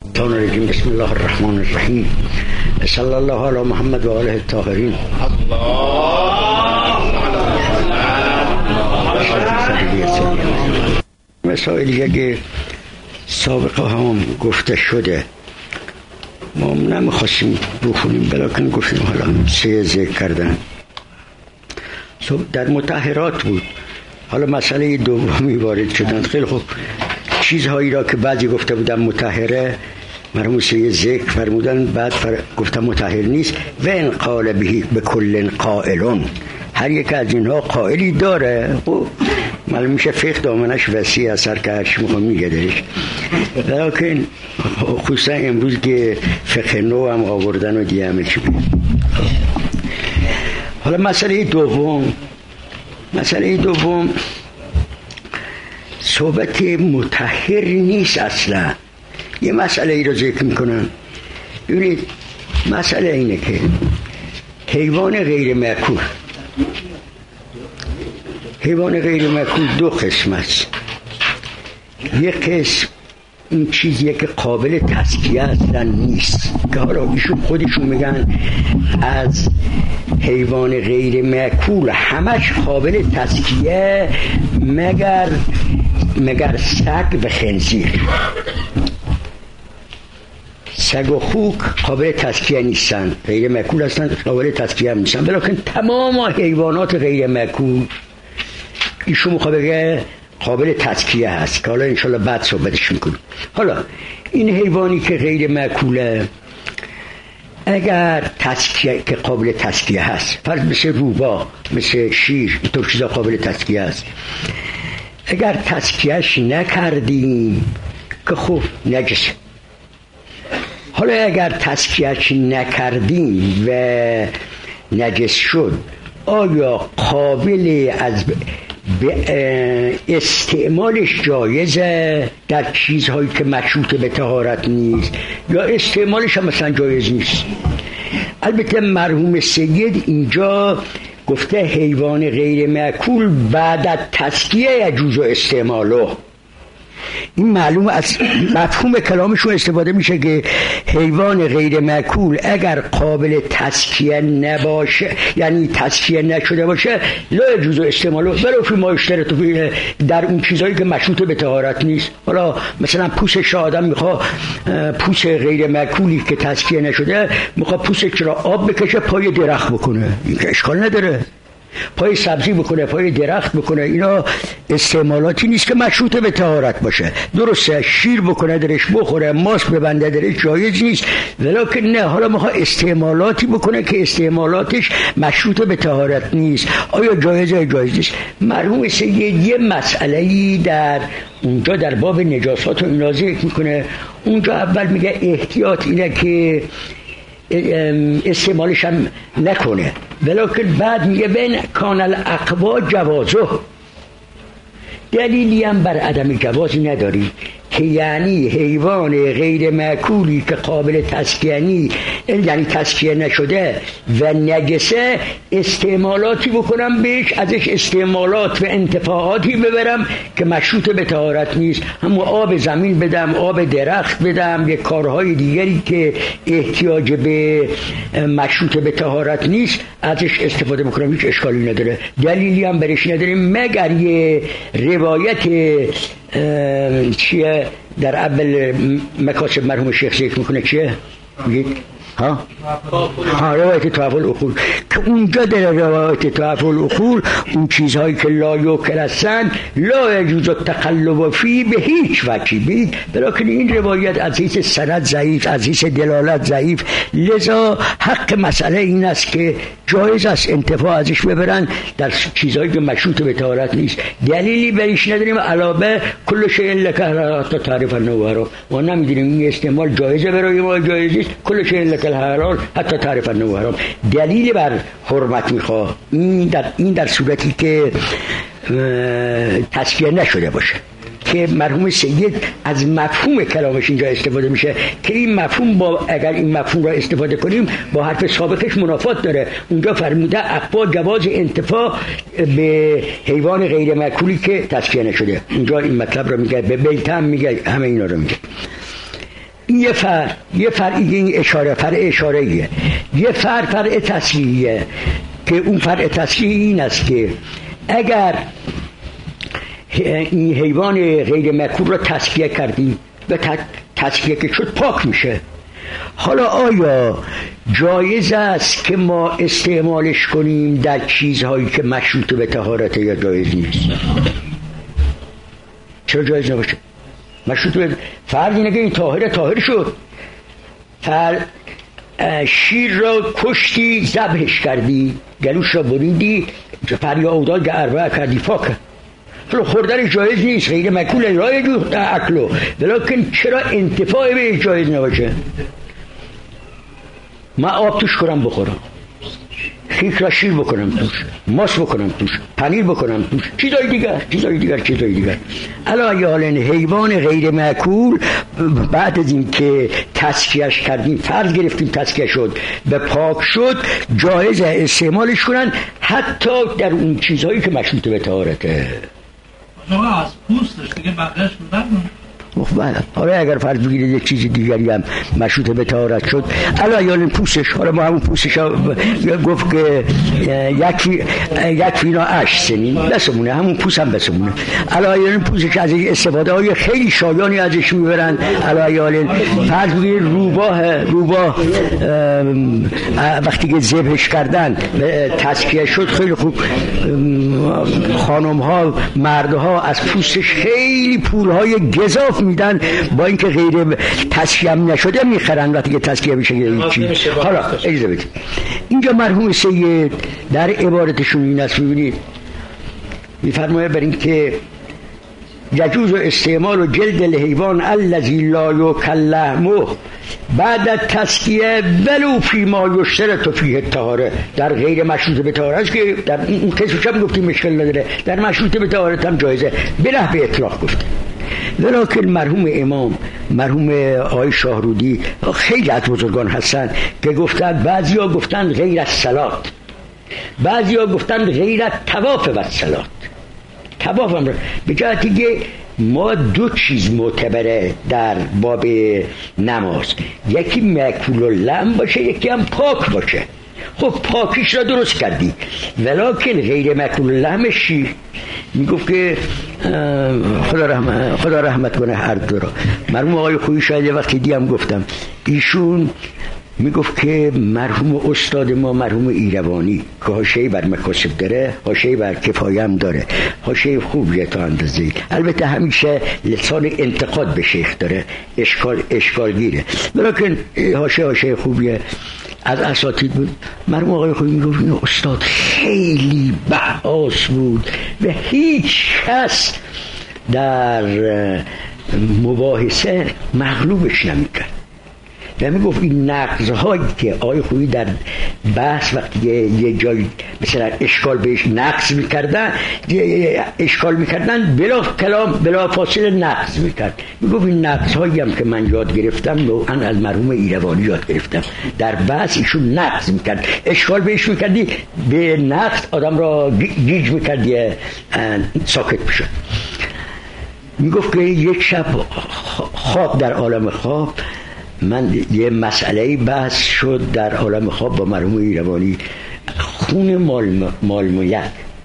بسم الله الرحمن الرحیم. صلی الله علی محمد و آله الطاهرین. مسائلی که سابقه هم گفته شده ما نمیخواستیم بخونیم، بلکه گفتیم حالا سه ذکر کردن در مطهرات بود. حالا مسئله دومی وارد شدن. خیلی خوب، چیزهایی را که بعضی گفته بودن مطهره مرموم سید ذکر فرمودن، بعد گفتن مطهر نیست. و ان قال به کل قائلون، هر یک از اینها قائلی داره. معلوم میشه فقه دامنش وسیع اثر که هرچی میخوام میگه درش، لیکن خصوصا امروز که فقه نو هم آوردن و دیگه همه چی بید. حالا مسئله دوم صحبت مطهر نیست اصلا. یه مسئله ای رو ذکر میکنن. ببینید مسئله اینه که حیوان غیر مأکول دو قسم است. یک قسم این چیزیه که قابل تزکیه اصلا نیست، که حالا ایشون خودشون میگن از حیوان غیر مأکول همش قابل تزکیه مگر سگ و خنزیر. سگ و خوک قابل تزکیه نیستن، غیر مأکول هستن، قابل تزکیه نیستن. ولیکن تمام حیوانات غیر مأکول ایشون میخواد بگه قابل تزکیه هست، که حالا انشالله بعد صحبتش میکنیم. حالا این حیوانی که غیر مأکوله اگر تزکیه که قابل تزکیه هست، فرض مثل روباه، مثل شیر، اینطور چیزا قابل تزکیه هست، اگر تزکیهش نکردیم که خوب نجسه. حالا اگر تزکیهش نکردیم و نجس شد، آیا قابل از استعمالش جایزه در چیزهایی که مشروط به طهارت نیست، یا استعمالش هم مثلا جایز نیست؟ البته مرحوم سید اینجا گفته حیوان غیر مأکول بعد از تزکیه یجوز استعماله. این معلوم از مفهوم کلامشون استفاده میشه که حیوان غیر مأکول اگر قابل تزکیه نباشه، یعنی تزکیه نشده باشه، لا یجوز استعماله ولو فی ما یشترط در اون چیزایی که مشروط به طهارت نیست. حالا مثلا پوستش آدم میخواد، پوست غیر مأکولی که تزکیه نشده میخواد پوستش را آب بکشه پای درخت بکنه، این که اشکال نداره. پای سبزی بکنه، پای درخت بکنه، اینا استعمالاتی نیست که مشروط به طهارت باشه. درسته شیر بکنه درش بخوره، ماست ببنده درش جایز نیست، ولیکن نه، حالا میخواد استعمالاتی بکنه که استعمالاتش مشروط به طهارت نیست، آیا جایزه جایز نیست؟ مرحوم سید یه مسئله‌ای در اونجا در باب نجاسات و اینا ذکر میکنه. اونجا اول میگه احتیاط اینه که استعمالش هم نکنه، ولیکن بعد میگه بین کان الاقوا جوازه، دلیلی هم بر عدم جوازی نداری، که یعنی حیوان غیر مأکولی که قابل تزکیه یعنی تزکیه نشده و نجسه، استعمالاتی بکنم بهش، ازش استعمالات و انتفاعاتی ببرم که مشروط به طهارت نیست، همون آب زمین بدم، آب درخت بدم، یک کارهای دیگری که احتیاج به مشروط به طهارت نیست ازش استفاده بکنم، هیچ اشکالی نداره، دلیلی هم برش نداریم، مگر یه روایت چیه در اول مکاسب مرحوم شیخ ذکر میکنه، چیه میگید؟ روایت طواف العقول، که اونجا در روایت طواف العقول اون چیزهایی که لا یوکل هستن لا یجوز التقلب فی به هیچ وجهی بید، بلکه این روایت از حیث سند ضعیف، از حیث دلالت ضعیف، لذا حق مسئله این است که جایز است انتفاع ازش ببرن در چیزهایی که مشروط به طهارت نیست، دلیلی بریش نداریم، علاوه کل شیء لک حتی تعرف النوار، ما نمیدونیم این استعمال جایزه برای ما جایز نیست، کل شیء لک الحلال حتی تعرف النوار، دلیل بر حرمت میخواه، این در صورتی که تزکیه نشده باشه، که مرحوم سید از مفهوم کلامش اینجا استفاده میشه که این مفهوم اگر این مفهوم را استفاده کنیم با حرف سابقش منافات داره. اونجا فرموده اقوا جواز انتفاع به حیوان غیر مأکولی که تزکیه نشده، اینجا این مطلب را میگه، به بیت هم میگه، همه اینا رو میگه. این یه فرعیه، این اشاره فرع اشارهیه، یه فرع تصریحیه که اون فرع تصریحی این است که اگر این حیوان غیر مأکول را تزکیه کردی و تزکیه که شد پاک میشه. حالا آیا جایز است که ما استعمالش کنیم در چیزهایی که مشروط به طهارت یا جایز نیست؟ چرا جایز نباشه؟ مشروط به فرض اینه که این طاهر شد، شیر را کشتی، ذبحش کردی، گلوش را بریدی، فریادال اربعه کردی، پاکه. خوردنش جایز نیست، غیر مأکول رایج اکلو، ولیکن چرا انتفاع به جایز نباشه؟ من آب توش کنم بخورم، خیک را شیر بکنم توش، ماست بکنم توش، پنیر بکنم توش، چیزای دیگر. الان حالا حیوان غیر مأکول بعد از این که تزکیه‌اش کردیم، فرض گرفتیم تزکیه شد به پاک شد، جایز استعمالش کنن حتی در اون چیزهایی که مشروط به طهارته. از پوستش دیگه بقیه‌اش حالا اگر فرض بگیرید یک چیز دیگری هم مشروط به طهارت شد، الان یعنی پوستش، حالا ما همون پوستش گفت که یک فینا 8 سنین بسمونه، همون پوست هم بسمونه. الان یعنی پوستش از استفاده های خیلی شایانی ازش میبرن. الان یعنی فرض بگیرید روباه وقتی که ذبحش کردن تزکیه شد، خیلی خوب خانم ها مرد ها از پوستش خیلی پول های گزاف میدن، با اینکه غیر تزکیه نشده میخرن، وقتی که تزکیه بشه هیچی. حالا اجازه بدید، اینجا مرحوم سید در عبارتشون این است، میبینید میفرماید بر این که یجوز استعمال و جلد الحیوان الذی لا یؤکل لحمه بعد التزکیه ولو فیما یشترط فیه الطهاره. در غیر مشروط به طهارت که در این قسمش هم گفتیم مشکل نداره، در مشروط به طهارت هم جایزه، به نحو اطلاق گفته. ولیکن مرحوم امام، مرحوم آقای شاهرودی، خیلی از بزرگان هستن که گفتن، بعضیا گفتن غیر از صلات، بعضیا گفتن غیر از طواف و صلات. طواف هم به جهتی که ما دو چیز معتبره در باب نماز، یکی مأکول اللحم باشه، یکی هم پاک باشه. خب پاکیش را درست کردی، ولیکن غیر مأکول اللحم شیر میگفت که خدا رحمت کنه هر دو را. مرحوم آقای خویی شاید وقتی دیم گفتم، ایشون میگفت که مرحوم استاد ما مرحوم ایروانی که حاشیه بر مکاسب داره، حاشیه بر کفایه هم داره، حاشیه خوبیه تا اندازه، البته همیشه لسان انتقاد به شیخ داره، اشکال گیره، ولیکن حاشیه خوبیه. از اساتید بود. مرحوم آقای خویی میگفت این استاد خیلی بحث بود و هیچ کس در مباحثه مغلوبش نمیکرد. و میگفت این نقض‌هایی که آقای خویی در بحث وقتی یه جای مثلا اشکال بهش نقض میکردن بلا کلام بلا فاصله نقض میکرد. میگفت این نقض‌هایی هم که من یاد گرفتم نوعاً از مرحوم ایروانی یاد گرفتم. در بحث ایشون نقض میکرد، اشکال بهش میکردی، به نقض آدم را گیج میکردی، ساکت میشد. میگفت که یک شب خواب، در عالم خواب من یه مسئله بحث شد در عالم خواب با مرحوم ایروانی، خون مال ملک،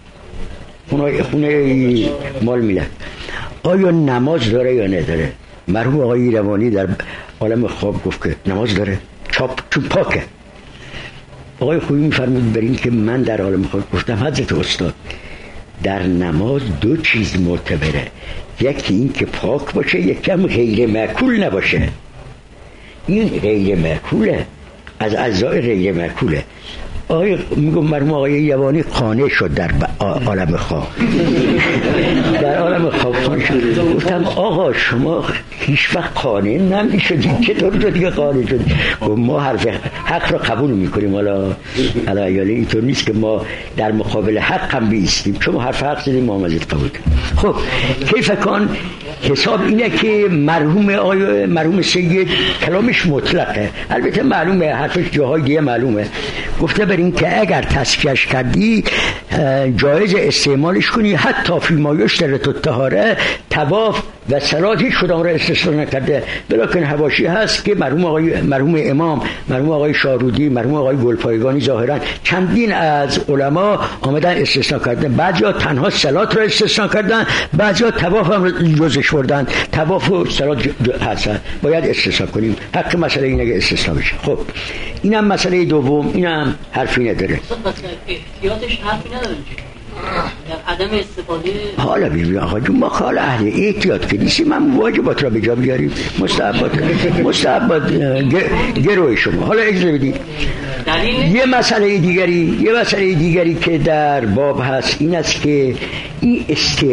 خونه مال ملک آیا نماز داره یا نداره؟ مرحوم آقای ایروانی در عالم خواب گفت که نماز داره، چون پاکه. آقای خویی میفرمود بر این که من در عالم خواب گفتم حضرت استاد، در نماز دو چیز معتبره، یکی این که پاک باشه، یکی هم غیر مأکول نباشه. این غیر مأکوله، از اجزای غیر مأکوله. میگم مرحوم آقای یوانی قانع شد در عالم خواب. در عالم خواب قانع شد. گفتم آقا شما هیچ وقت قانع نمیشدید، چطور شد که قانع شد؟ ما حرف حق را قبول میکنیم. حالا یعنی اینطور نیست که ما در مقابل حق هم بیستیم، شما حرف حق زدیم ما هم ازت قبول کنیم. خب کیف کن حساب اینه که مرحوم سید کلامش مطلقه، البته معلومه حرفش جاهای دیگه معلومه. گفته بر این که اگر تزکیه‌اش کردی جایز استعمالش کنی حتی فی ما یشترط الطهاره، طواف و صلات هیچ کدام را استثنا نکرده. بلکن حواشی هست که مرحوم امام، مرحوم آقای شارودی، مرحوم آقای گلپایگانی ظاهرا چندین از علما آمدن استثنا کردن. بعضیا تنها صلات را استثنا کردن، بعضیا طواف هم جزش بردن. طواف و صلات هستن، باید استثنا کنیم. حق مسئله اینه که استثنا بشه. خب اینم مسئله دوم، اینم حرفی نداره. احتیاطش حرفی نداره. عدم استفاده. حالا ببین آقا جون، ما حالا اهل احتیاط که نیستیم، من واجبات را به جا بیاریم، مستحبات گروه شما. حالا اجازه بدید یه مسئله دیگری که در باب هست این است که این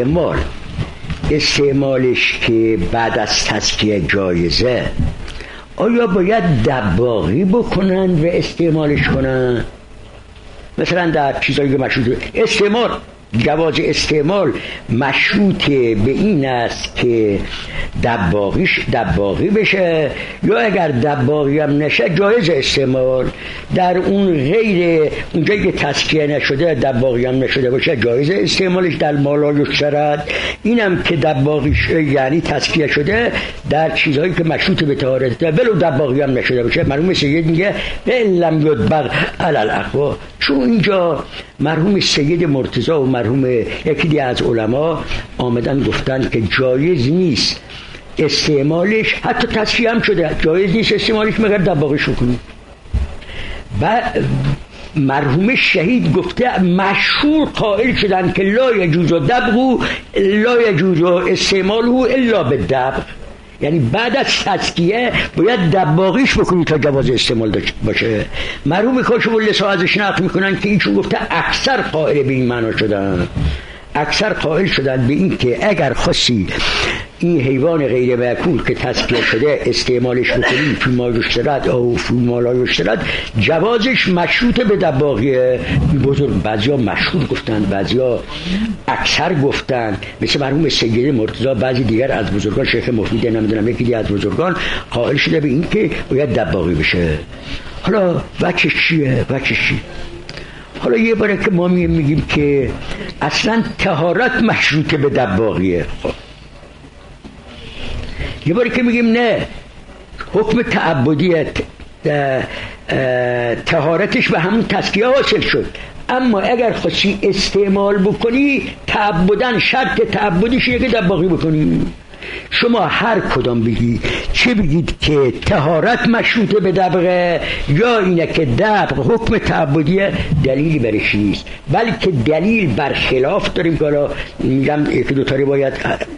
استعمالش که بعد از تزکیه جایزه، آیا باید دباغی بکنن و استعمالش کنن؟ مثلا در چیزایی که مشروط جواز استعمال مشروط به این است که دباغی بشه، یا اگر دباغی هم نشه جایز استعمال. در اونجایی که تزکیه نشده دباغی هم نشده باشه جایز استعمالش در مالا یشترد. اینم که دباغیش یعنی تزکیه شده در چیزهایی که مشروط به طهارت ولو دباغی هم نشده باشه. مرحوم سید میگه لم یدبغ علی الاقوا، چون اینجا مرحوم سید مرتضی و مرحوم یکی از علما آمدن گفتن که جایز نیست استعمالش، حتی تصفیه هم شده جایز نیست استعمالش مگر دباغش کنی. مرحوم شهید گفته مشهور قائل شدن که لا یجوز دبغ لا یجوز استعماله الا بالدبغ، یعنی بعد از تزکیه باید دباغیش بکنی تا جواز استعمال باشه. مرحوم کاشف اللسا ازش نقل میکنن که ایشون گفته اکثر قائل به این معنا شدن، اکثر قائل شدن به این که اگر خاصی این حیوان غیر مأکول که تزکیه شده استعمالش بکنی فی ما یشترد او فی ما لا یشترد جوازش مشروط به دباغیه. بزرگ بعضیا مشهور گفتن، بعضیا اکثر گفتن، مثل مرحوم سید مرتضی، بعضی دیگر از بزرگان شیخ مفید نمیدونم یکی دیگر از بزرگان قائل شده به این که باید دباغی بشه. حالا وجهش چیه؟ حالا یه باره که ما میگیم که اصلا طهارت مشروط به دباغیه، یه باره که میگیم نه حکم تعبدیت طهارتش به همون تزکیه حاصل شد، اما اگر خواستی استعمال بکنی تعبدن شرط تعبدیش اینه که دباغی بکنی. شما هر کدام بگی، چه بگید که طهارت مشروطه به دبغه یا اینه که دبغ حکم تعبدیه، دلیلی برش نیست، بلکه دلیل برخلاف داریم که حالا میگم یکی دو تا روایت،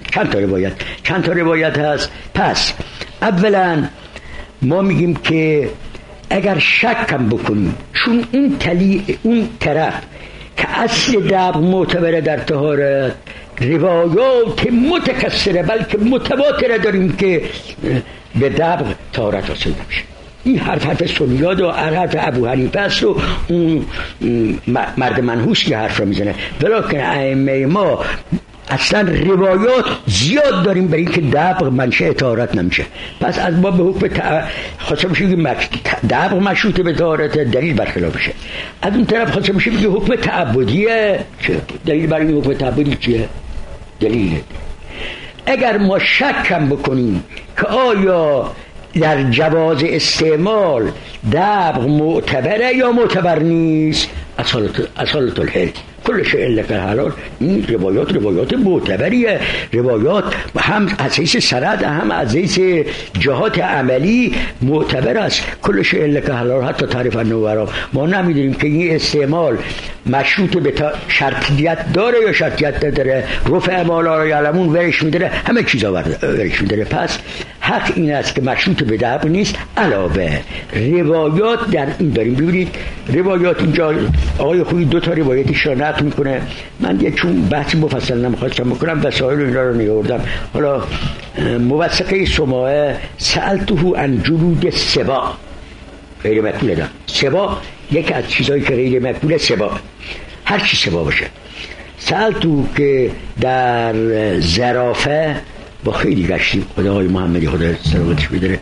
چند تا روایت هست. پس اولا ما میگیم که اگر شک هم بکنیم، چون اون طرف که اصل دبغ معتبره در طهارت روایات متکثره بلکه متواتره داریم که به دبغ طهارت حاصل نمیشه. این حرف سنیاد و حرف ابو حنیفه است و اون مرد منحوس که حرف را میزنه، ولیکن ائمه ما اصلا روایات زیاد داریم برای اینکه دبغ منشأ طهارت نمیشه. پس از ما به حکم خاصه میشه که دبغ مشروط به طهارت، دلیل برخلاف بشه. از اون طرف خاصه میشه که حکم تعبدیه، دلیل برای این حکم تعبدی چیه؟ دلیل اگر ما شک هم بکنیم که آیا در جواز استعمال دبغ معتبره یا معتبر نیست، اصالت الحل کل شیء لک حلال، این روایات معتبریه، روایات هم از حیث سند هم از حیث جهات عملی معتبر است. کل شیء لک حلال حتی تعریف النوارا. ما نمیدونیم که این استعمال مشروط به شرطیت داره یا شرطیت نداره، رفع ما لا یعلمون ورش میداره، همه چیزا ورش میداره. پس حق این است که مشروط به دبغ نیست. علاوه روایات در این داریم، ببینید روایات اینجا آقای خویی دو تا روایتش را نقل میکنه. من یه چون بحث مفصل نمیخواستم بکنم وسایل اینا رو نیاوردم. حالا موثقه سماعه سألته عن جلود سبا، غیر مأکول ده سبا، یکی از چیزایی که غیر مأکول سبا، هر چی سبا باشه. سألته که در زرافه با خیلی گشتیم، خدای محمدی خدا سلامتش بداره،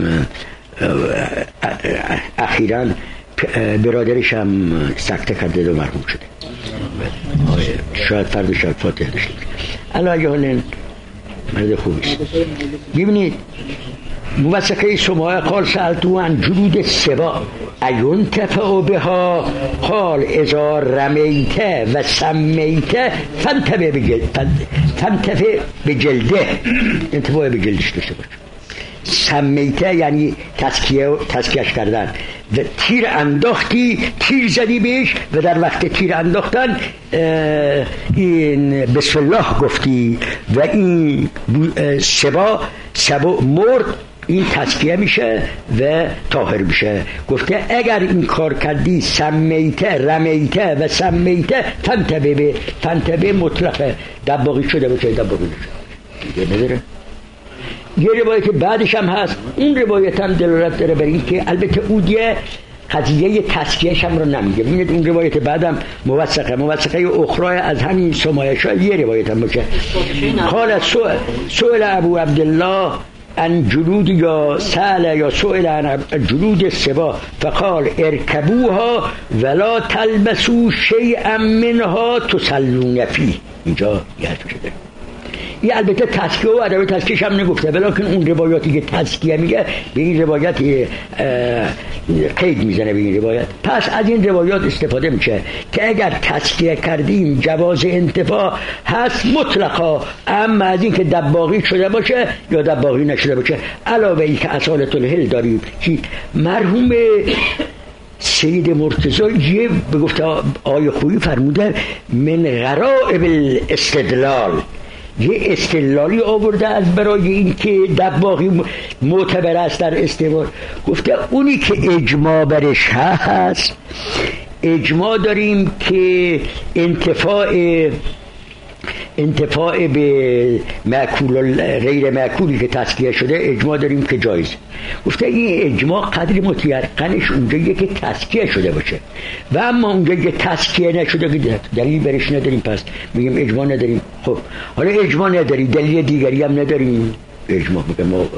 اخیراً برادرش هم سکته کرده و مرحوم شده. شاید فرد شاید فاتح داشته. الان مرد خوبی است. ببینید موثقه سماع قال سألتو عن جلود سبا اینتفع بها قال اذا رمیت و سمیت فانتفع بجلده، انتفاع به جلدش داشته باش. سمیته یعنی تسکیهش کردن و تیر انداختی، تیر زدی بهش و در وقت تیر انداختن این بسم الله گفتی و این سبا مرد، این تسکیه میشه و طاهر میشه. گفته اگر این کار کردی سمیته رمیته و سمیته فانتبه مطلقه، دباغی شده باشه دباغی نشده دیگه نداره. یه روایت بعدش هم هست، اون روایت هم دلالت داره بر این که البته او دیگه قضیه تسکیهش هم رو نمیگه. ببینید اون روایت بعدم موثقه اخرى از همین سمایش‌ها یه روایت هم باشه. قال سئل ابو عبدالله عن جلود یا سأل یا سئل عن جلود سبا فقال ارکبوها ولا تلبسوا شیئا منها تصلون فيه. اینجا یاد شده. این البته تسکیه و ادب تسکیهش هم نگفته، ولیکن اون روایاتی که تسکیه میگه به این روایت قید میزنه به این روایت. پس از این روایات استفاده میشه که اگر تسکیه کردیم جواز انتفاع هست مطلقا، اما از این که دباغی شده باشه یا دباغی نشده باشه. علاوه ای که اصالت الهل داریم که مرحوم سید مرتضی یه به گفته آیه خویی فرموده من غرائب الاستدلال، یه استدلالی آورده از برای این که دباغی معتبر است در استعمال. گفته اونی که اجماع برش هست، اجماع داریم که انتفاع به معکول غیر معکولی که تسکیه شده اجماع داریم که جایز. گفته این اجماع قدر متیقنش اونجایی که تسکیه شده باشه و اما اونجایی که تسکیه نشده که دلیل برش نداریم، پس میگیم اجماع نداریم. خب حالا اجماع نداری دلیل دیگری هم نداریم، اجماع میگه ما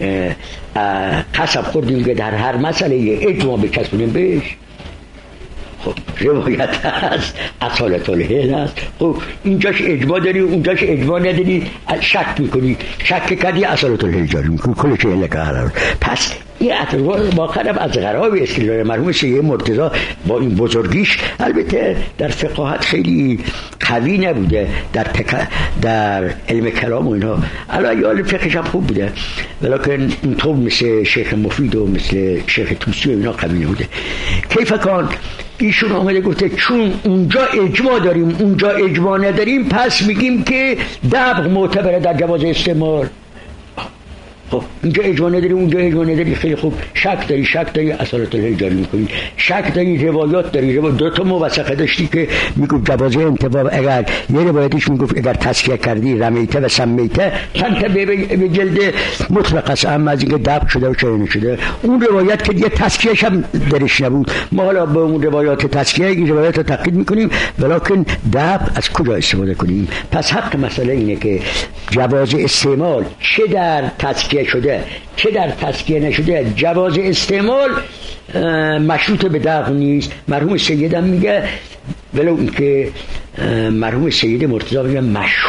قسم خوردیم که در هر مسئله اجماع بچسبونیم بهش. خب روایت هست، اصالت الهل هست. خب اینجاش اجماع داری اونجاش اجماع نداری، شک میکنی، شک کردی اصالت الهل جاری میکنی، کلش علت قرار. پس این اطوار با خرم از غراب استدلال مرحوم سید مرتضی با این بزرگیش البته در فقاهت خیلی قوی نبوده، در علم کلام و اینها علایال فقهش هم خوب بوده، ولیکن اینطور مثل شیخ مفید و مثل شیخ توسی و اینا قوی نبوده. کیف کان ایشون آمده گفته چون اونجا اجماع داریم اونجا اجماع نداریم، پس میگیم که دبغ معتبره در جواز استعمال. خب اینجا اجماع نداری اونجا اجماع نداری، خیلی خوب. شک داری اصالت الهل جاری میکنی، شک داری روایات داری، دو تا موثقه داشتی که میگفت جواز انتفاع. اگر یه روایتش میگفت اگر تسکیه کردی رمیته و سمیته تنتبه به جلد مطلق است، اما از اینکه دبغ شده و چه نشده اون روایت که دیگه تسکیهش هم درش نبود، ما حالا به اون روایات تسکیه این روایات رو تقلید میکنیم، ولیکن دبغ از کجا استفاده کنیم؟ پس حق مسئله اینه که جواز استعمال چه در تسکیه شده چه در تسکیه نشده جواز استعمال مشروط به دبغ نیست. مرحوم سیدم میگه، ولو اینکه مرحوم سید مرتضی میگه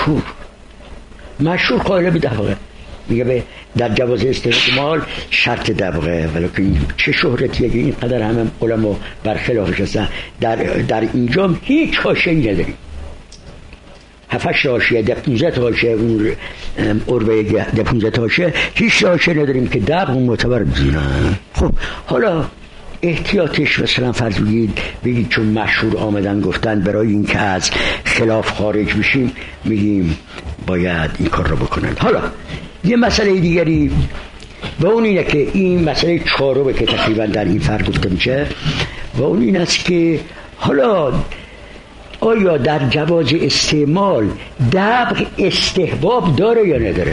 مشهور قائل به دبغه، میگه در جواز استعمال شرط دبغه، ولیکن چه شهرتیه که اینقدر همه علما برخلافش هستن. در اینجا هیچ حاشیه‌ای نداریم، 7-8 حاشیه 15 حاشیه اون عربه 15 حاشیه، هیچ حاشیه نداریم که دبغ معتبر بزنه. خب حالا احتیاطش مثلا فرض بگید چون مشهور آمدن گفتن برای این که از خلاف خارج بشیم میگیم باید این کار رو بکنن. حالا یه مسئله دیگری و اون اینه که این مسئله چهارمه که تقریبا در این فرق گفته میشه و اون این است که حالا آیا در جواز استعمال دبغ استحباب داره یا نداره؟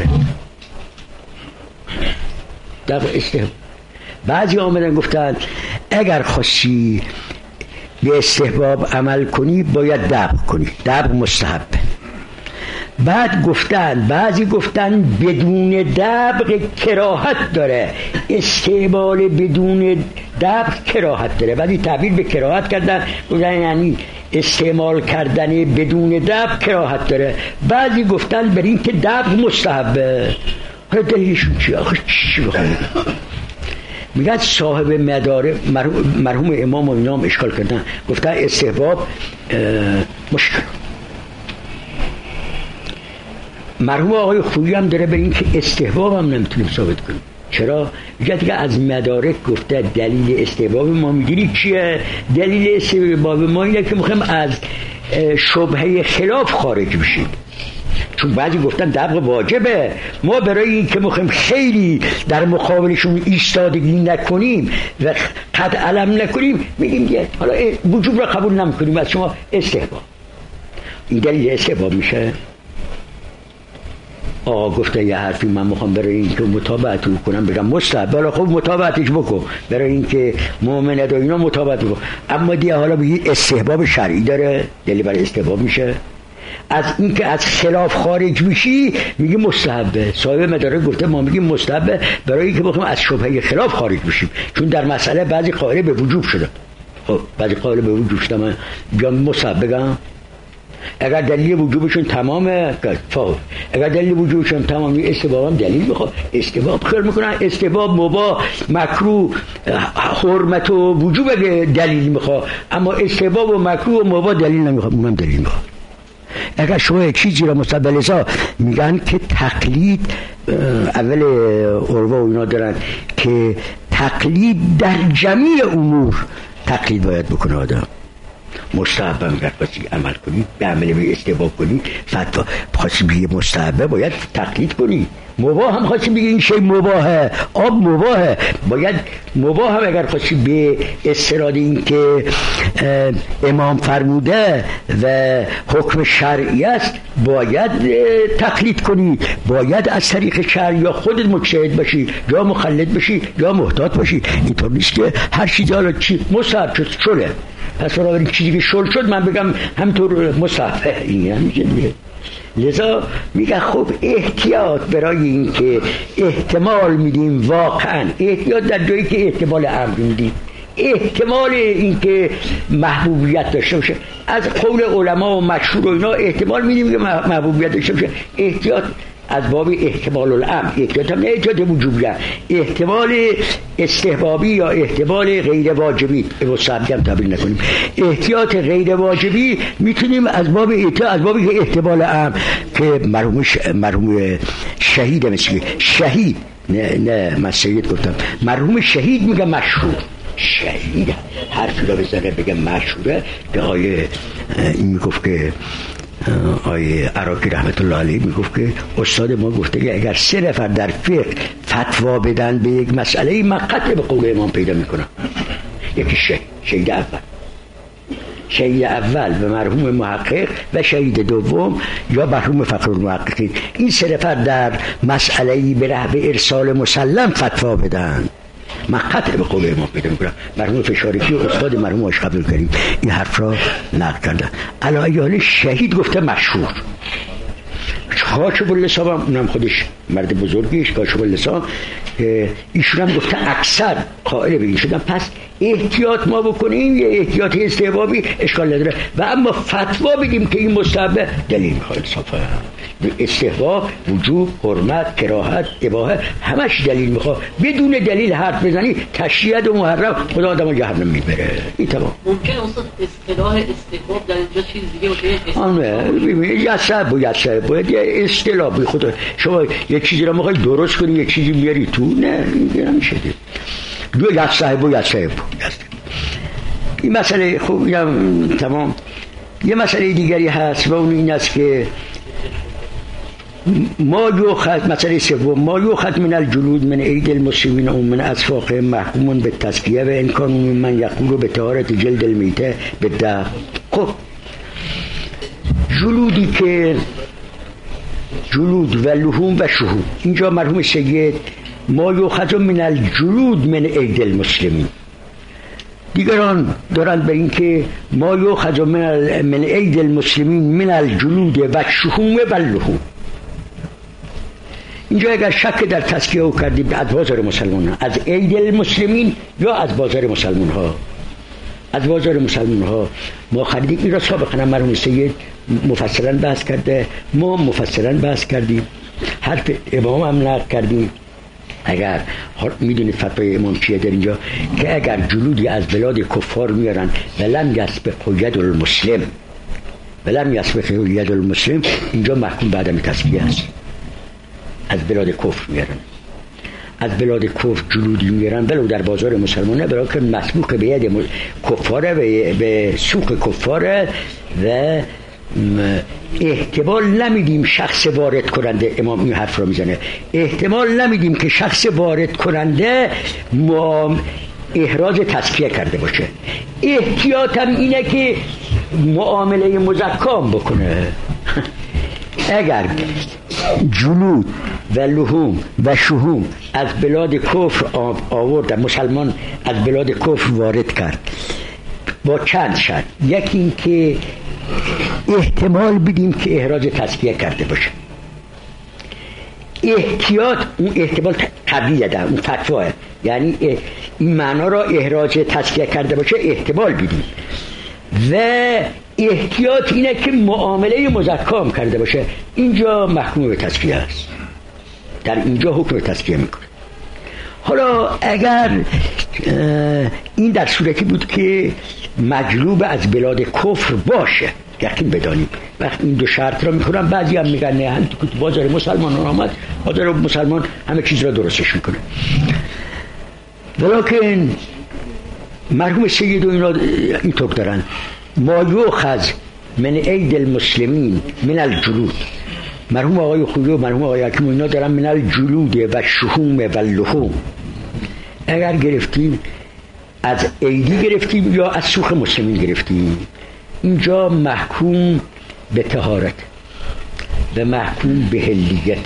دبغ استحباب، بعضی آمدن گفتن اگر خواستی به استحباب عمل کنی باید دبغ کنی، دبغ مستحب. بعد بعضی گفتن بدون دبغ کراهت داره، استعمال بدون دبغ کراهت داره. بعضی تعبیر به کراهت کردن، گفتن یعنی استعمال کردن بدون دبغ کراهت داره، بعضی گفتن بر این که دبغ مستحبه. حالا دلیلشون چیه؟ آخه چی بخواه میگن صاحب مداره مرحوم امام و اینا هم اشکال کردن، گفتن استحباب مشکل. مرحوم آقای خویی هم داره به این که استحباب هم نمیتونیم ثابت کنیم. چرا؟ دیگه از مدارک گفته دلیل استحباب ما میگیری چیه؟ دلیل استحباب ما اینه که میخوایم از شبهه خلاف خارج بشیم، چون بعضی گفتن دبغ واجبه، ما برای این که میخوایم خیلی در مقابلشون ایستادگی نکنیم و قد علم نکنیم میگیم حالا وجوب را قبول نمیکنیم از شما استحباب. این دلیل استحباب میشه. آقا گفته یه حرفی من میخوام برای این که مطابقت کنم بگم مستحب، بالا خب مطابقتش بکن، برای این که مؤمنه دا اینا مطابقت بکن، اما دیگه حالا بگی استحباب شرعی داره، دلیل برای استحباب میشه. از این که از خلاف خارج میشی میگی مستحبه. صاحب مدارک گفته ما میگیم مستحبه برای اینکه بخوایم از شبهه خلاف خارج بشیم، چون در مسئله بعضی قائل به وجوب شده. خب بعضی قائل به وجوب شده، من بیام مستحب بگم؟ اگر دلیل وجوبشون تمامه فاول، اگر دلیل وجوبشون تمامی استحباب هم دلیل میخواد، استحباب خیر میکنن، استحباب مباح مکروه حرمت و وجوب دلیل میخواد، اما استحباب و مکروه و مباح دلیل نمیخواد، اونم دلیل میخواد. اگر شما یک چیزی را مستقبلسا میگن که تقلید، اول عروا و اینا دارن که تقلید در جمیع امور تقلید باید بکنه آدم. مستحب میگه خاصی عمل کنی، به عمل به استحباب کنی، فتوا خاصی بگه مستحبه باید تقلید کنی. مباح هم خاصی بگه این شی مباحه، آب مباحه، باید مباح هم اگر خاصی به استناد این که امام فرموده و حکم شرعی است باید تقلید کنی، باید از طریق شرع یا خودت مجتهد باشی یا مخلد باشی یا محتاط باشی. اینطور نیست که هر چیزی حالا چی مستحب شد شله، پس برای چیزی که شل شد من بگم همطور مصحفه، این هم میشه دیگه. لذا میگه خب احتیاط برای این که احتمال میدیم، واقعا احتیاط در جایی که احتمال امر میدیم، احتمال این که محبوبیت داشته باشه، از قول علما و مشهور و اینا احتمال میدیم که محبوبیت داشته باشه. احتیاط از باب احتمال الامر، احتیاط هم نه احتیاط وجوبی، احتمال استحبابی یا احتمال غیر واجبی، مستحبی هم تعبیر نکنیم، احتیاط غیر واجبی میتونیم از باب احتیاط، از بابی که احتمال امر که مرحوم شهید مثل شهید، نه من سید گفتم، مرحوم شهید میگه مشهور، شهید حرفی را بزنه بگه مشهوره. به آیه این میگفت که آیه عراقی رحمت الله علیه میگفت که استاد ما گفته که اگر 3 نفر در فقه فتوا بدن به یک مسئله، من قطع به قول امام پیدا میکنم. یکی شهید اول و مرحوم محقق و شهید دوم یا مرحوم فخر المحققین، این 3 نفر در مسئله به نحو ارسال مسلم فتوا بدن، من قطع به قول امام پیدا میکنم. مرحوم فشارکی و استاد مرحوم آشقبل الکریم این حرف را نقل کردن. علی شهید گفته مشهور. کاشف اللسان هم اونم خودش مرد بزرگیش، کاشف اللسان، ایشون هم گفته اکثر قائل به این شدن. پس احتیاط ما بکنیم، یه احتیاط استحبابی اشکال نداره، و اما فتوا بگیم که این مستحبه، دلیل میخواد صافه. استحباب، وجوب، حرمت، کراهت، اباحه، همش دلیل میخواد. بدون دلیل حرف بزنی تشریعت و محرم خدا آدمو جهنم میبره. این تمام. ممکن اصلا اصطلاح استحباب در اینجا چیز دیگه باشه؟ آنه باید یه اصطلاح خدا. شما یک چیزی رو میخوای درست کنی، یک چیزی میاری تو، نه نمیشه. دو یصحب این مسئله خوب اینم تمام. یه مسئله دیگری هست و اون این است که ما یوخذ، مسئله سوم، ما یوخذ من الجلود من اید المسلمین و من اسفاق محکوم به تزکیه و امکان من یقول به طهارت جلد المیته به دفع. خب جلودی که جلود و لحوم و شحوم، اینجا مرحوم سید ما یوخذ من الجلود من اید المسلمین، دیگران دارند به این که ما یوخذ من اید المسلمین من الجلود و شحوم و لحوم. اینجا اگر شک در تزکیه او کردیم از بازار مسلمان ها، از اید المسلمین یا از بازار مسلمان ها، از بازار مسلمان ها ما خریدیم. این را سابقا مرحوم سید مفصلا بحث کرده، ما مفصلا بحث کردیم، حرف امام هم نقل کردیم. اگر میدونید فتوای امام چیه در اینجا که اگر جلودی از بلاد کفار میارن ولم یسبق ید المسلم، ولم یسبق ید المسلم، اینجا محکوم به عدم تزکیه است. از بلاد کفر میارن، از بلاد کفر جلودی میارن ولو در بازار مسلمانه، برای که مسبوق به ید کفاره، به سوق کفاره و احتمال نمیدیم شخص وارد کننده، امام این حرف را میزنه، احتمال نمیدیم که شخص وارد کننده احراز تزکیه کرده باشه. احتیاطم اینه که معامله مزکام بکنه. اگر جلود و لحوم و شحوم از بلاد کفر آورد، مسلمان از بلاد کفر وارد کرد با چند شرط، یکی این که احتمال بدیم که احراز تزکیه کرده باشه. احتیاط، اون احتمال طبیعیه، در اون فتواه، یعنی این معنا را احراز تزکیه کرده باشه احتمال بدیم. و احتیاط اینه که معامله مزکام کرده باشه، اینجا محکوم به تزکیه است، در اینجا حکم تزکیه میکنه. حالا اگر این در صورتی بود که مجلوب از بلاد کفر باشه، یقین بدانیم وقت این دو شرط را میکنن. بعضی هم میگن نه، هم تو بازار مسلمان آمد، بازار مسلمان همه چیز را درستش میکنه. ولیکن مرحوم سید و اینا اینطور دارن ما یوخذ من اید المسلمین من الجلود. مرحوم آقای خویی و مرحوم آقای حکیم اینا دارن من الجلود و شحوم و لحوم. اگر گرفتیم از ایدی گرفتیم یا از سوخ مسلمین گرفتیم، اینجا محکوم به طهارت و محکوم به حلیت.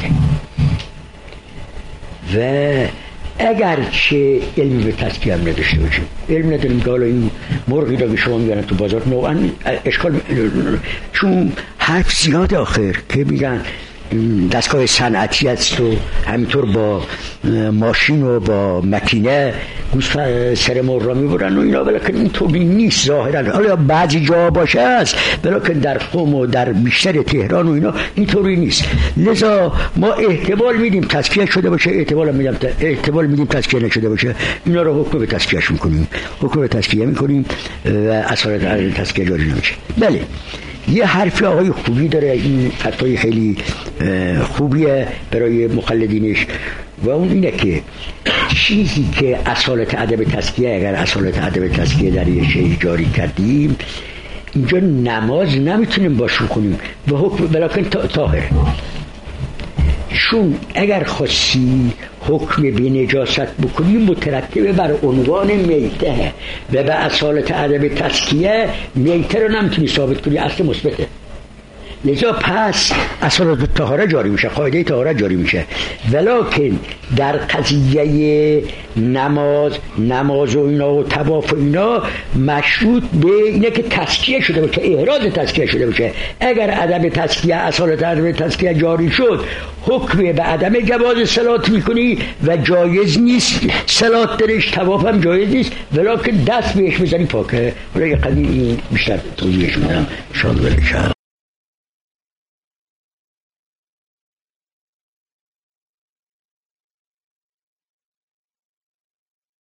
و اگر چه علمی به تزکیه هم نداشته باشیم، علم نداریم که حالا این مرغی را که شما میگن تو بازار نوعا اشکال، چون حرف زیاده آخر که میگن دستگاه صنعتی است و همینطور با ماشین و با مکینه گوشت سر مرغ را میبرن و اینا، ولیکن اینطوری نیست ظاهرا. حالا بعضی جا باشه است، ولیکن در قم و در بیشتر تهران و اینا اینطوری نیست. لذا ما احتمال میدیم تزکیه شده باشه، احتمال میدیم تزکیه نشده باشه، اینا رو حکم به تزکیهش میکنیم، حکم به تزکیه میکنیم و اصالت تزکیه جاری نمیشه. بله، یه حرفی آقای خوبی داره، این فتوای خیلی خوبیه برای مقلدینش، و اون اینه که چیزی که اصالت ادب تزکیه، اگر اصالت ادب تزکیه در یه شی جاری کردیم، اینجا نماز نمیتونیم باشون کنیم و حکم بلاکن طاهر. چون اگر خاصی حکم به نجاست بکنیم مترتب بر عنوان میته و به اصالت ادب تزکیه میته رو نمیتونی ثابت کنی، اصل مثبته. لذا پس اصالت طهاره جاری میشه، قاعده طهاره جاری میشه. ولکن در قضیه نماز و اینا و طواف و اینا مشروط به اینه که تزکیه شده باشه، احراز تزکیه شده باشه. اگر عدم تزکیه، اصالت عدم تزکیه جاری شد، حکم به عدم جواز صلات میکنی و جایز نیست صلات درش، طواف هم جایز نیست، ولکن دست بهش بزنی پاکه. حالا یه قدیم این بیشتر توضیحش میدم. شاد